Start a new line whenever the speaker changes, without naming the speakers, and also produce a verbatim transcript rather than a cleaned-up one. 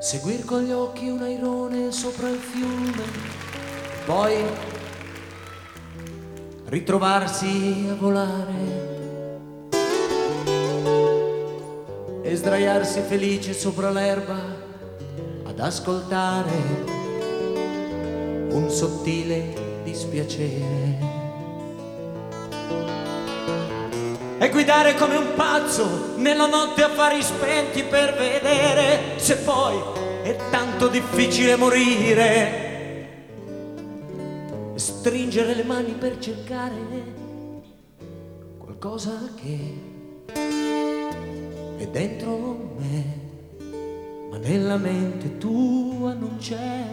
seguir con gli occhi un airone sopra il fiume, poi ritrovarsi a volare e sdraiarsi felice sopra l'erba ad ascoltare un sottile dispiacere e guidare come un pazzo nella notte a fari spenti per vedere se poi è tanto difficile morire, stringere le mani per cercare qualcosa che è dentro me, ma nella mente tua non c'è.